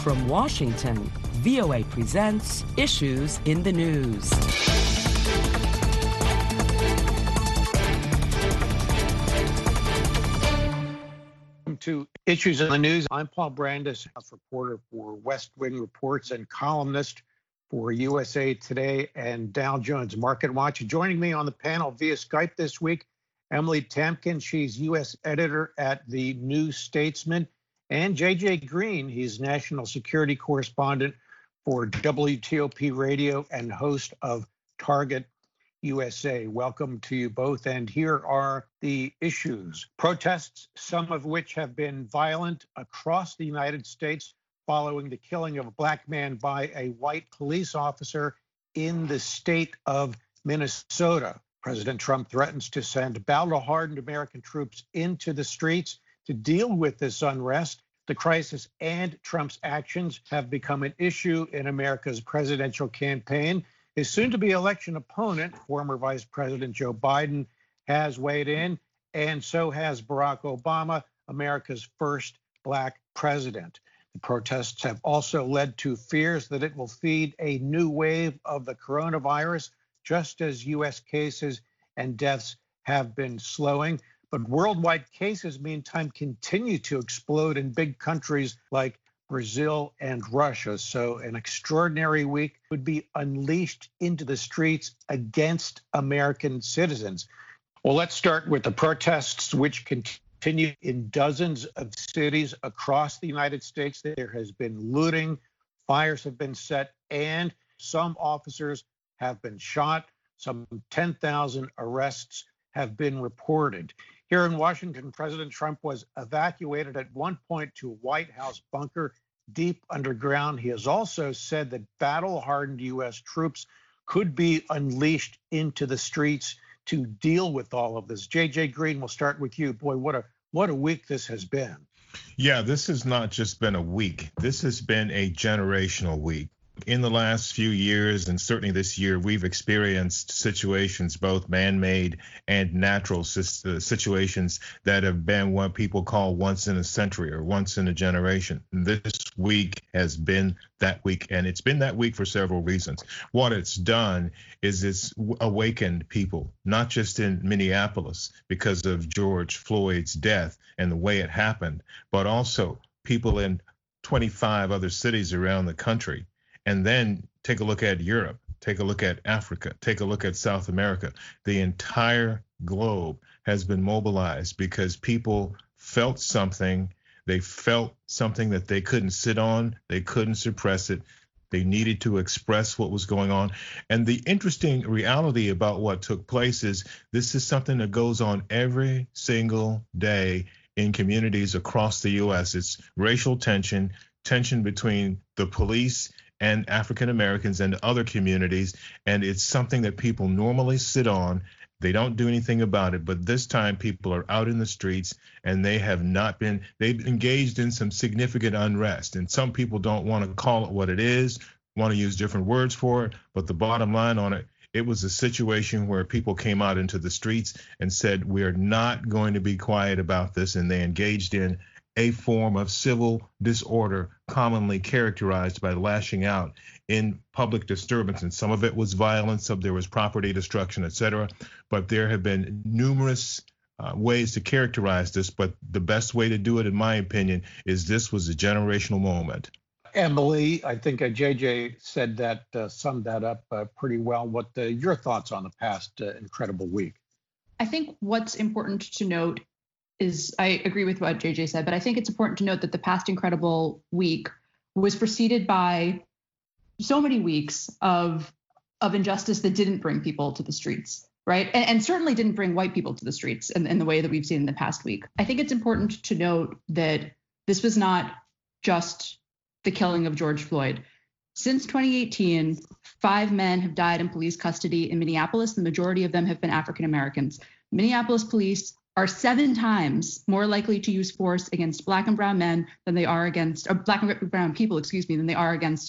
From Washington, VOA presents Issues in the News. Welcome to Issues in the News. I'm Paul Brandus, a reporter for West Wing Reports and columnist for USA Today and Dow Jones Market Watch. Joining me on the panel via Skype this week, Emily Tamkin. She's U.S. editor at the New Statesman, and J.J. Green. He's national security correspondent for WTOP Radio and host of Target USA. Welcome to you both. And here are the issues. Protests, some of which have been violent across the United States following the killing of a black man by a white police officer in the state of Minnesota. President Trump threatens to send battle-hardened American troops into the streets to deal with this unrest. The crisis and Trump's actions have become an issue in America's presidential campaign. His soon-to-be election opponent, former Vice President Joe Biden, has weighed in, and so has Barack Obama, America's first black president. The protests have also led to fears that it will feed a new wave of the coronavirus, just as U.S. cases and deaths have been slowing. But worldwide cases, meantime, continue to explode in big countries like Brazil and Russia. So an extraordinary week would be unleashed into the streets against American citizens. Well, let's start with the protests, which continue in dozens of cities across the United States. There has been looting, fires have been set, and some officers have been shot. Some 10,000 arrests have been reported. Here in Washington, President Trump was evacuated at one point to a White House bunker deep underground. He has also said that battle-hardened U.S. troops could be unleashed into the streets to deal with all of this. J.J. Green, we'll start with you. Boy, what a week this has been. Yeah, this has not just been a week. This has been a generational week. In the last few years, and certainly this year, we've experienced situations, both man-made and natural situations, that have been what people call once in a century or once in a generation. This week has been that week, and it's been that week for several reasons. What it's done is it's awakened people, not just in Minneapolis because of George Floyd's death and the way it happened, but also people in 25 other cities around the country. And then take a look at Europe, take a look at Africa, take a look at South America. The entire globe has been mobilized because people felt something. They felt something that they couldn't sit on. They couldn't suppress it. They needed to express what was going on. And the interesting reality about what took place is this is something that goes on every single day in communities across the U.S. It's racial tension between the police and African Americans and other communities, and it's something that people normally sit on. They don't do anything about it, but this time people are out in the streets and they've engaged in some significant unrest. And some people don't want to call it what it is, want to use different words for it, but the bottom line on it, it was a situation where people came out into the streets and said, we're not going to be quiet about this, and they engaged in a form of civil disorder commonly characterized by lashing out in public disturbance. And some of it was violence, some there was property destruction, et cetera. But there have been numerous ways to characterize this. But the best way to do it, in my opinion, is this was a generational moment. Emily, I think JJ said that, summed that up pretty well. What your thoughts on the past incredible week? I think what's important to note is I agree with what JJ said, but I think it's important to note that the past incredible week was preceded by so many weeks of injustice that didn't bring people to the streets, right? And certainly didn't bring white people to the streets in the way that we've seen in the past week. I think it's important to note that this was not just the killing of George Floyd. Since 2018, 5 men have died in police custody in Minneapolis. The majority of them have been African Americans. Minneapolis police are 7 times more likely to use force against black and brown men than they are against, or black and brown people, than they are against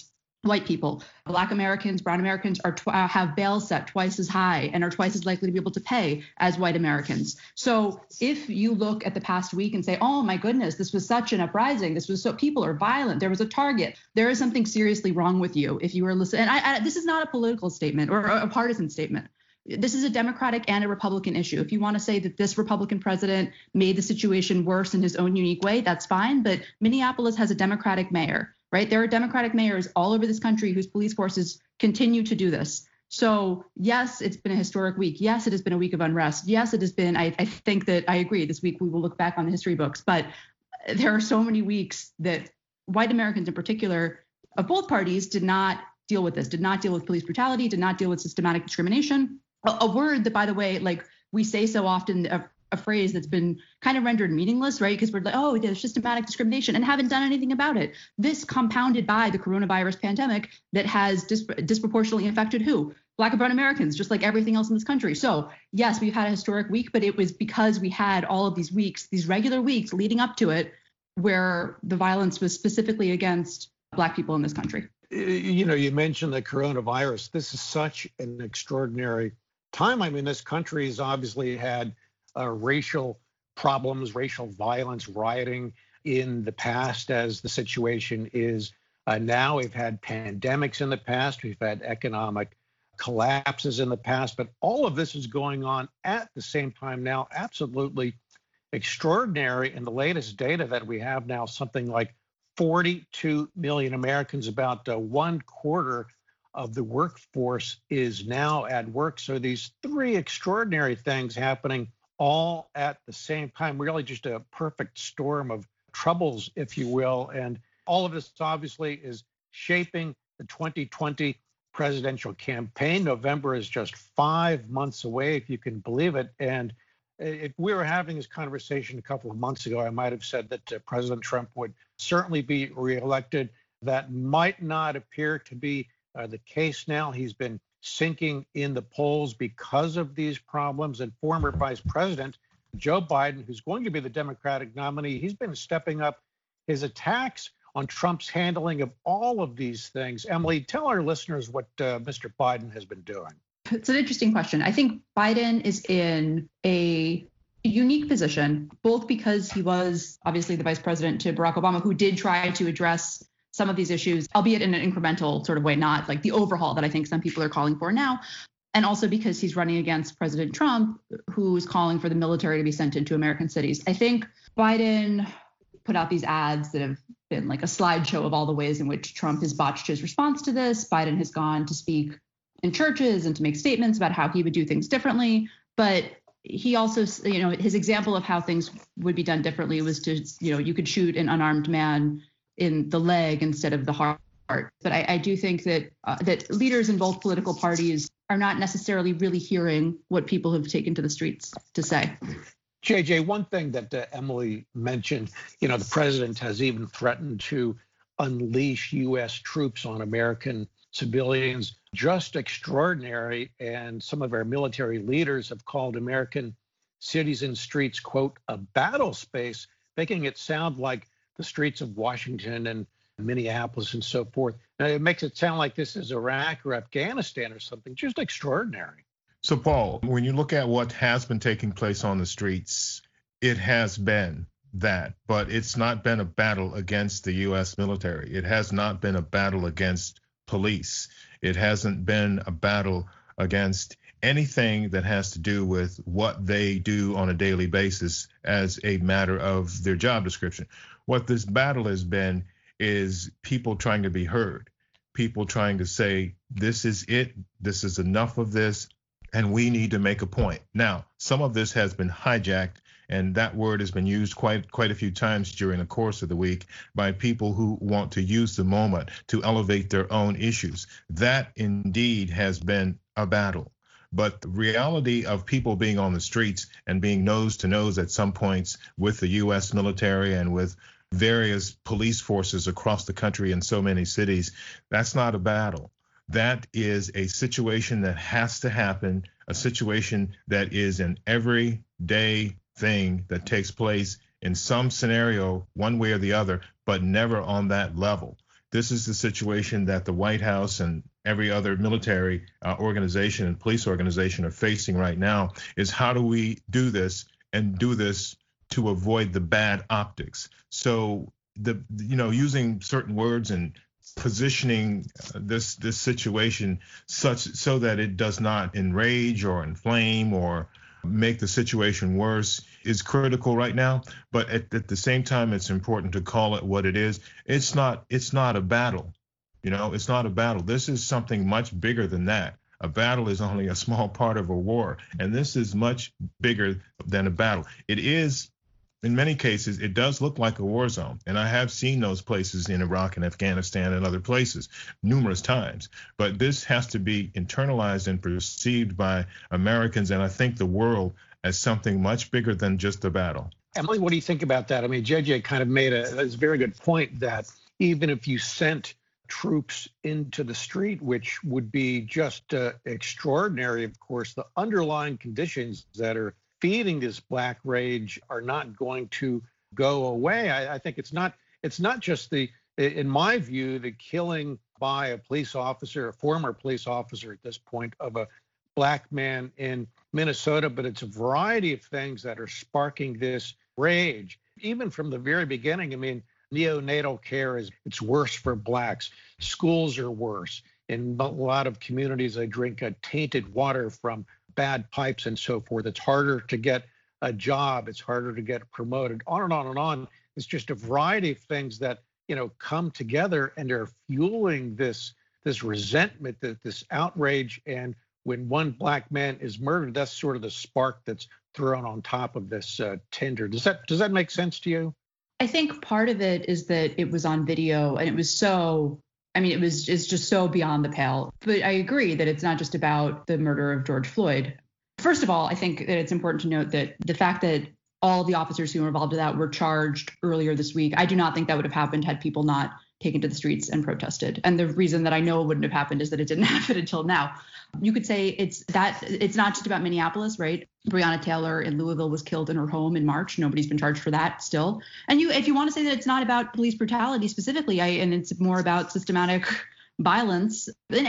white people. Black Americans, brown Americans have bail set twice as high and are twice as likely to be able to pay as white Americans. So if you look at the past week and say, oh my goodness, this was such an uprising, this was so, people are violent, there was a target, there is something seriously wrong with you if you were listening. And this is not a political statement or a partisan statement. This is a Democratic and a Republican issue. If you want to say that this Republican president made the situation worse in his own unique way, that's fine. But Minneapolis has a Democratic mayor, right? There are Democratic mayors all over this country whose police forces continue to do this. So yes, it's been a historic week. Yes, it has been a week of unrest. Yes, it has been, I think that I agree, this week we will look back on the history books, but there are so many weeks that white Americans in particular of both parties did not deal with this, did not deal with police brutality, did not deal with systematic discrimination. A word that, by the way, like we say so often, a phrase that's been kind of rendered meaningless, right? Because we're like, oh, there's systematic discrimination and haven't done anything about it. This compounded by the coronavirus pandemic that has disproportionately affected who? Black and brown Americans, just like everything else in this country. So yes, we've had a historic week, but it was because we had all of these weeks, these regular weeks leading up to it, where the violence was specifically against Black people in this country. You know, you mentioned the coronavirus. This is such an extraordinary time. I mean, this country has obviously had racial problems, racial violence, rioting in the past, as the situation is now. We've had pandemics in the past. We've had economic collapses in the past. But all of this is going on at the same time now. Absolutely extraordinary. And the latest data that we have now, something like 42 million Americans, about 1/4 of the workforce is now at work. So these three extraordinary things happening all at the same time, really just a perfect storm of troubles, if you will. And all of this obviously is shaping the 2020 presidential campaign. November is just 5 months away, if you can believe it. And if we were having this conversation a couple of months ago, I might have said that President Trump would certainly be reelected. That might not appear to be the case now. He's been sinking in the polls because of these problems. And former Vice President Joe Biden, who's going to be the Democratic nominee, he's been stepping up his attacks on Trump's handling of all of these things. Emily, tell our listeners what Mr. Biden has been doing. It's an interesting question. I think Biden is in a unique position, both because he was obviously the vice president to Barack Obama, who did try to address some of these issues, albeit in an incremental sort of way, not like the overhaul that I think some people are calling for now. And also because he's running against President Trump, who's calling for the military to be sent into American cities. I think Biden put out these ads that have been like a slideshow of all the ways in which Trump has botched his response to this. Biden has gone to speak in churches and to make statements about how he would do things differently. But he also, you know, his example of how things would be done differently was to, you know, you could shoot an unarmed man in the leg instead of the heart. But I do think that that leaders in both political parties are not necessarily really hearing what people have taken to the streets to say. JJ, one thing that Emily mentioned, you know, the president has even threatened to unleash U.S. troops on American civilians. Just extraordinary. And some of our military leaders have called American cities and streets, quote, a battle space, making it sound like the streets of Washington and Minneapolis and so forth. Now, it makes it sound like this is Iraq or Afghanistan or something. Just extraordinary. So, Paul, when you look at what has been taking place on the streets, it has been that, but it's not been a battle against the U.S. military. It has not been a battle against police. It hasn't been a battle against anything that has to do with what they do on a daily basis as a matter of their job description. What this battle has been is people trying to be heard, people trying to say, this is it, this is enough of this, and we need to make a point. Now, some of this has been hijacked, and that word has been used quite a few times during the course of the week by people who want to use the moment to elevate their own issues. That indeed has been a battle. But the reality of people being on the streets and being nose to nose at some points with the U.S. military and with various police forces across the country in so many cities, that's not a battle. That is a situation that has to happen, a situation that is an everyday thing that takes place in some scenario, one way or the other, but never on that level. This is the situation that the White House and every other military organization and police organization are facing right now, is how do we do this and do this to avoid the bad optics? So using certain words and positioning this situation so that it does not enrage or inflame or make the situation worse is critical right now. But at the same time, it's important to call it what it is. It's not a battle. It's not a battle. This is something much bigger than that. A battle is only a small part of a war, and this is much bigger than a battle. It is, in many cases, it does look like a war zone. And I have seen those places in Iraq and Afghanistan and other places numerous times. But this has to be internalized and perceived by Americans, and I think the world, as something much bigger than just a battle. Emily, what do you think about that? I mean, JJ kind of made a very good point that even if you sent troops into the street, which would be just extraordinary, of course, the underlying conditions that are feeding this black rage are not going to go away. I think it's not just in my view, the killing by a police officer, a former police officer at this point, of a black man in Minnesota, but it's a variety of things that are sparking this rage. Even from the very beginning, I mean, neonatal care it's worse for blacks. Schools are worse. In a lot of communities, they drink tainted water from bad pipes and so forth. It's harder to get a job. It's harder to get promoted. On and on and on. It's just a variety of things that come together and are fueling this resentment, this outrage. And when one black man is murdered, that's sort of the spark that's thrown on top of this tinder. Does that make sense to you? I think part of it is that it was on video, and it was so. I mean, it's just so beyond the pale. But I agree that it's not just about the murder of George Floyd. First of all, I think that it's important to note that the fact that all the officers who were involved in that were charged earlier this week, I do not think that would have happened had people not taken to the streets and protested. And the reason that I know it wouldn't have happened is that it didn't happen until now. You could say it's not just about Minneapolis, right? Breonna Taylor in Louisville was killed in her home in March. Nobody's been charged for that still. And if you want to say that it's not about police brutality specifically, and it's more about systematic violence in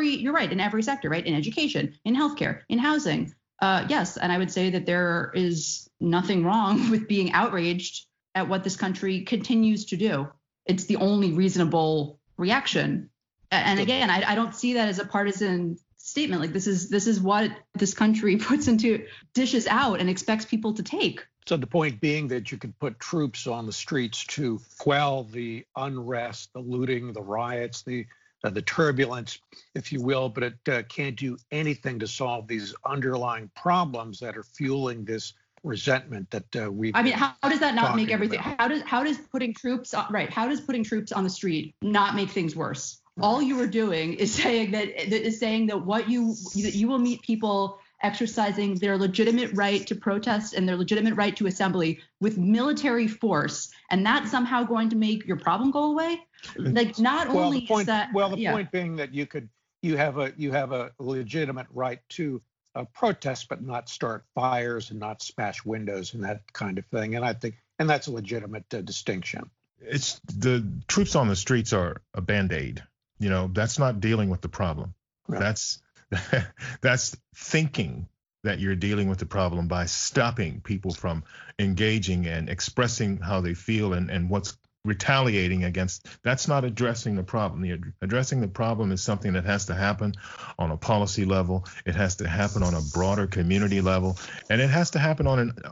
every sector, right? In education, in healthcare, in housing. Yes. And I would say that there is nothing wrong with being outraged at what this country continues to do. It's the only reasonable reaction. And again, I don't see that as a partisan statement. Like this is what this country dishes out and expects people to take. So the point being that you could put troops on the streets to quell the unrest, the looting, the riots, the turbulence, if you will, but it can't do anything to solve these underlying problems that are fueling this resentment that we've. I mean, how does that not make everything? About. How does putting troops on the street not make things worse? All you are doing is saying that what you will meet people exercising their legitimate right to protest and their legitimate right to assembly with military force, and that's somehow going to make your problem go away. Like not only is that. Well, the point being that you have a legitimate right to protest, but not start fires and not smash windows and that kind of thing. And I think that's a legitimate distinction. It's the troops on the streets are a Band-Aid. That's not dealing with the problem. Right. That's thinking that you're dealing with the problem by stopping people from engaging and expressing how they feel and what's retaliating against. That's not addressing the problem. Addressing the problem is something that has to happen on a policy level. It has to happen on a broader community level, and it has to happen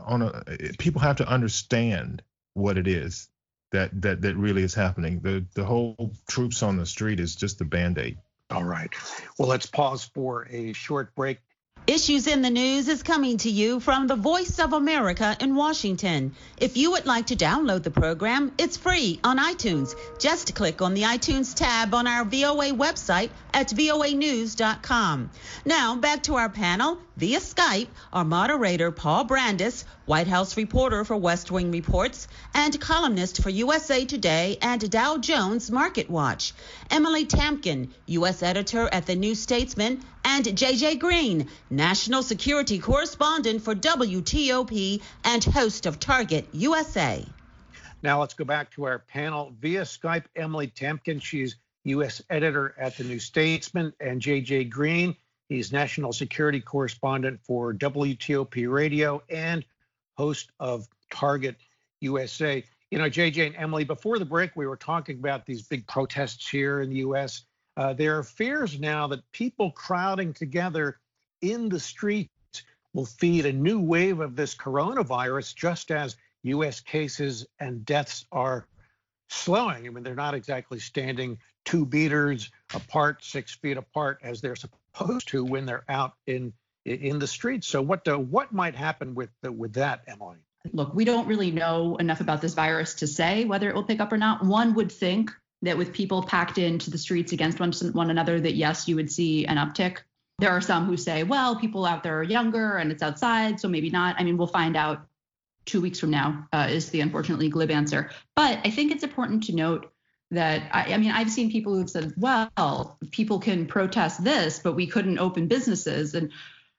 people have to understand what it is that really is happening. The whole troops on the street is just a Band-Aid. All right. Well, let's pause for a short break. Issues in the News is coming to you from the Voice of America in Washington. If you would like to download the program, it's free on iTunes. Just click on the iTunes tab on our VOA website at voanews.com. Now, back to our panel. Via Skype, our moderator, Paul Brandus, White House reporter for West Wing Reports, and columnist for USA Today and Dow Jones Market Watch. Emily Tamkin, U.S. editor at The New Statesman, and JJ Green, national security correspondent for WTOP and host of Target USA. Now let's go back to our panel via Skype. Emily Temkin, she's U.S. editor at the New Statesman, and J.J. Green, he's national security correspondent for WTOP Radio and host of Target USA. You know, J.J. and Emily, before the break, we were talking about these big protests here in the U.S. There are fears now that people crowding together in the streets will feed a new wave of this coronavirus, just as U.S. cases and deaths are slowing. I mean, they're not exactly standing 2 meters apart, 6 feet apart, as they're supposed to when they're out in the streets. So what might happen with that, Emily? Look, we don't really know enough about this virus to say whether it will pick up or not. One would think that with people packed into the streets against one another, that yes, you would see an uptick. There are some who say, well, people out there are younger and it's outside, so maybe not. I mean, we'll find out 2 weeks from now, is the unfortunately glib answer. But I think it's important to note that, I mean, I've seen people who've said, well, people can protest this, but we couldn't open businesses. And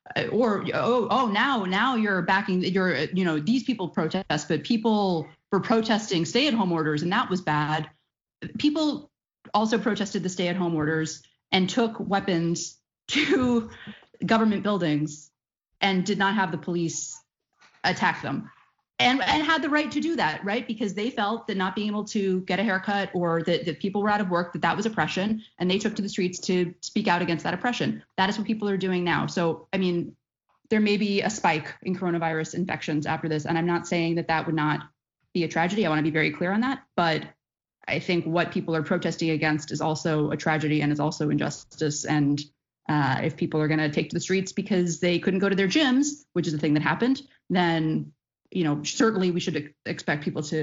now you're backing, these people protest, but people were protesting stay-at-home orders, and that was bad. People also protested the stay-at-home orders and took weapons to government buildings and did not have the police attack them. And had the right to do that, right? Because they felt that not being able to get a haircut or that people were out of work, that was oppression, and they took to the streets to speak out against that oppression. That is what people are doing now. So, I mean, there may be a spike in coronavirus infections after this, and I'm not saying that would not be a tragedy. I want to be very clear on that. But I think what people are protesting against is also a tragedy and is also injustice. And if people are going to take to the streets because they couldn't go to their gyms, which is the thing that happened, then certainly we should expect people to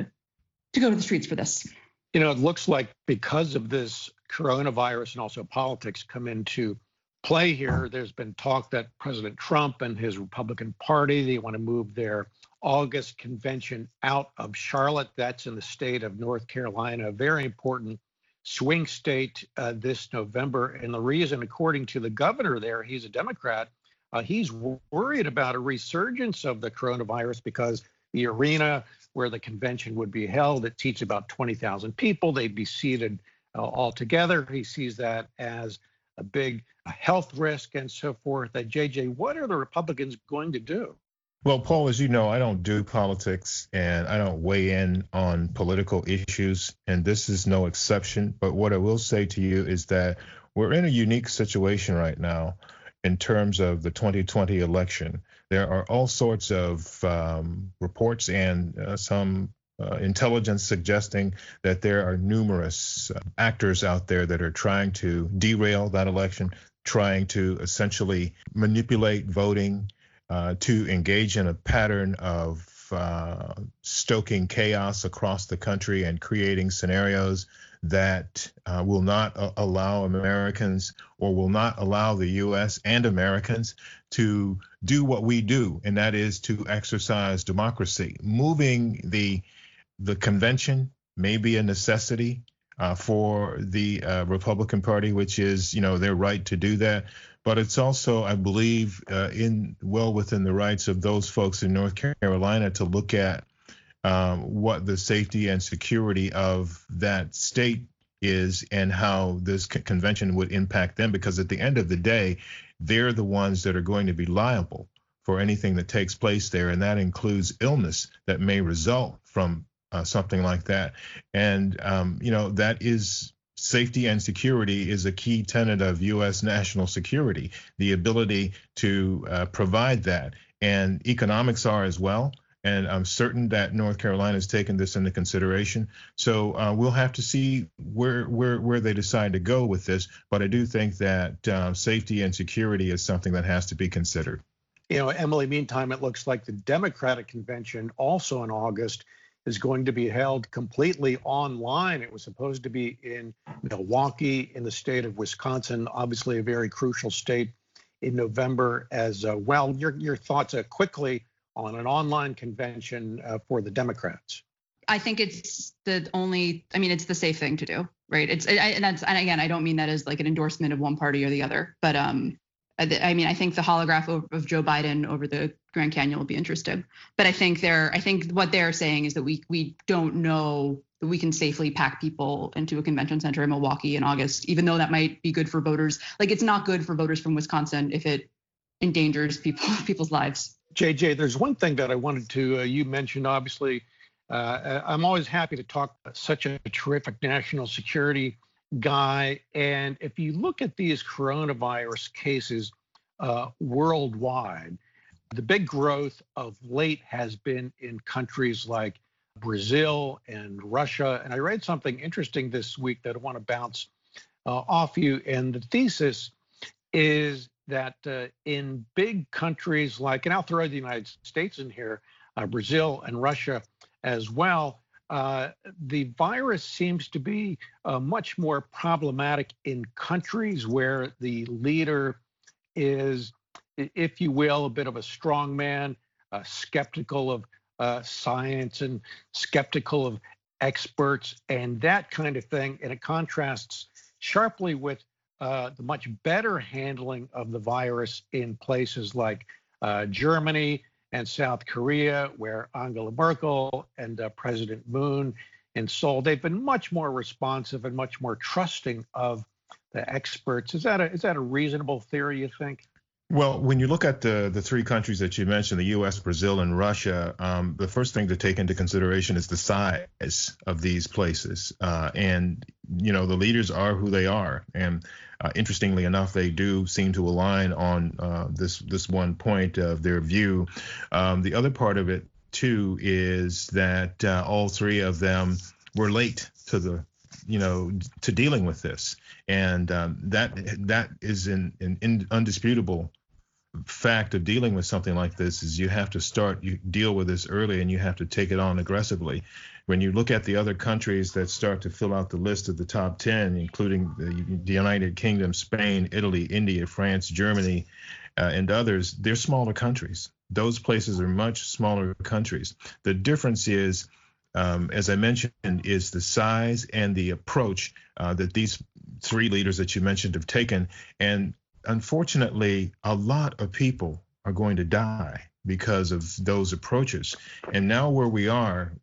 go to the streets for this. It looks like because of this coronavirus and also politics come into play here, there's been talk that President Trump and his Republican Party, they want to move their August convention out of Charlotte. That's in the state of North Carolina, a very important swing state this November. And the reason, according to the governor there, he's a Democrat, he's worried about a resurgence of the coronavirus because the arena where the convention would be held, it seats about 20,000 people. They'd be seated all together. He sees that as a big health risk and so forth. JJ, what are the Republicans going to do? Well, Paul, as you know, I don't do politics and I don't weigh in on political issues, and this is no exception. But what I will say to you is that we're in a unique situation right now in terms of the 2020 election. There are all sorts of reports and some intelligence suggesting that there are numerous actors out there that are trying to derail that election, trying to essentially manipulate voting, to engage in a pattern of stoking chaos across the country and creating scenarios that will not allow Americans or will not allow the U.S. and Americans to do what we do, and that is to exercise democracy. Moving the convention may be a necessity for the Republican Party, which is, their right to do that. But it's also, I believe, within the rights of those folks in North Carolina to look at what the safety and security of that state is and how this convention would impact them, because at the end of the day, they're the ones that are going to be liable for anything that takes place there, and that includes illness that may result from something like that. And, that is safety and security is a key tenet of U.S. national security, the ability to provide that. And economics are as well. And I'm certain that North Carolina has taken this into consideration. So we'll have to see where they decide to go with this. But I do think that safety and security is something that has to be considered. Emily, meantime, it looks like the Democratic convention also in August is going to be held completely online. It was supposed to be in Milwaukee in the state of Wisconsin, obviously a very crucial state, in November as well. Your thoughts quickly on an online convention for the Democrats? I think it's it's the safe thing to do, right? And again, I don't mean that as like an endorsement of one party or the other, but I mean, I think the holograph of Joe Biden over the Grand Canyon will be interesting. But I think what they're saying is that we don't know that we can safely pack people into a convention center in Milwaukee in August, even though that might be good for voters. Like, it's not good for voters from Wisconsin if it endangers people's lives. JJ, there's one thing that I wanted to, you mentioned, obviously, I'm always happy to talk to such a terrific national security guy. And if you look at these coronavirus cases worldwide, the big growth of late has been in countries like Brazil and Russia. And I read something interesting this week that I want to bounce off you. And the thesis is that in big countries like, and I'll throw the United States in here, Brazil and Russia as well, the virus seems to be much more problematic in countries where the leader is, if you will, a bit of a strong man, skeptical of science and skeptical of experts and that kind of thing. And it contrasts sharply with the much better handling of the virus in places like Germany and South Korea, where Angela Merkel and President Moon in Seoul, they've been much more responsive and much more trusting of the experts. Is that a reasonable theory, you think? Well, when you look at the three countries that you mentioned, the U.S., Brazil, and Russia, the first thing to take into consideration is the size of these places. And, the leaders are who they are. And interestingly enough, they do seem to align on this one point of their view. The other part of it, too, is that all three of them were late to to dealing with this. And that is an undisputable fact of dealing with something like this, is you have to deal with this early and you have to take it on aggressively. When you look at the other countries that start to fill out the list of the top 10, including the United Kingdom, Spain, Italy, India, France, Germany, and others, they're smaller countries. Those places are much smaller countries. The difference is, as I mentioned, is the size and the approach that these three leaders that you mentioned have taken. And unfortunately, a lot of people are going to die because of those approaches. And now where we are,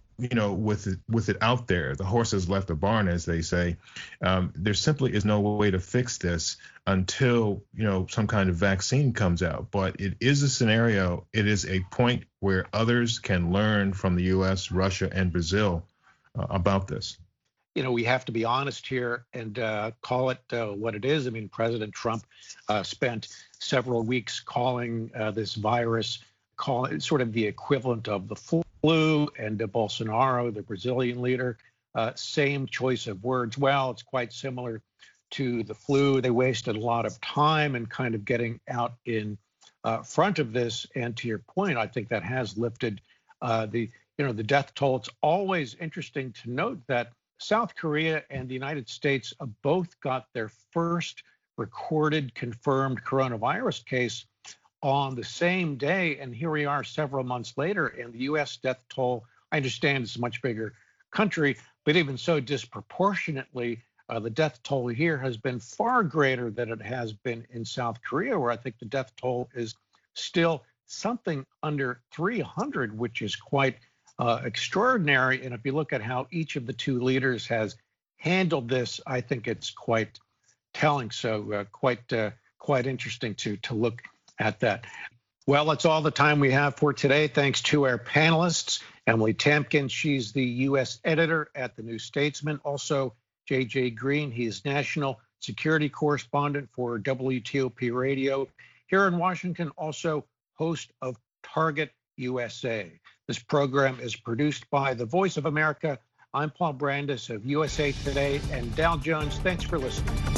with it out there, the horse has left the barn, as they say. There simply is no way to fix this until some kind of vaccine comes out. But it is a scenario. It is a point where others can learn from the U.S., Russia, and Brazil about this. We have to be honest here and call it what it is. I mean, President Trump spent several weeks calling this virus, sort of the equivalent of the flu, and Bolsonaro, the Brazilian leader, same choice of words. Well, it's quite similar to the flu. They wasted a lot of time in kind of getting out in front of this. And to your point, I think that has lifted the death toll. It's always interesting to note that South Korea and the United States both got their first recorded confirmed coronavirus case on the same day. And here we are several months later, and the U.S. death toll, I understand it's a much bigger country, but even so, disproportionately, the death toll here has been far greater than it has been in South Korea, where I think the death toll is still something under 300, which is quite extraordinary. And if you look at how each of the two leaders has handled this, I think it's quite telling. So quite interesting to look at that. Well, that's all the time we have for today. Thanks to our panelists, Emily Tamkin, she's the U.S. editor at the New Statesman. Also, J.J. Green, he's national security correspondent for WTOP Radio here in Washington, also host of Target USA. This program is produced by the Voice of America. I'm Paul Brandus of USA Today and Dow Jones. Thanks for listening.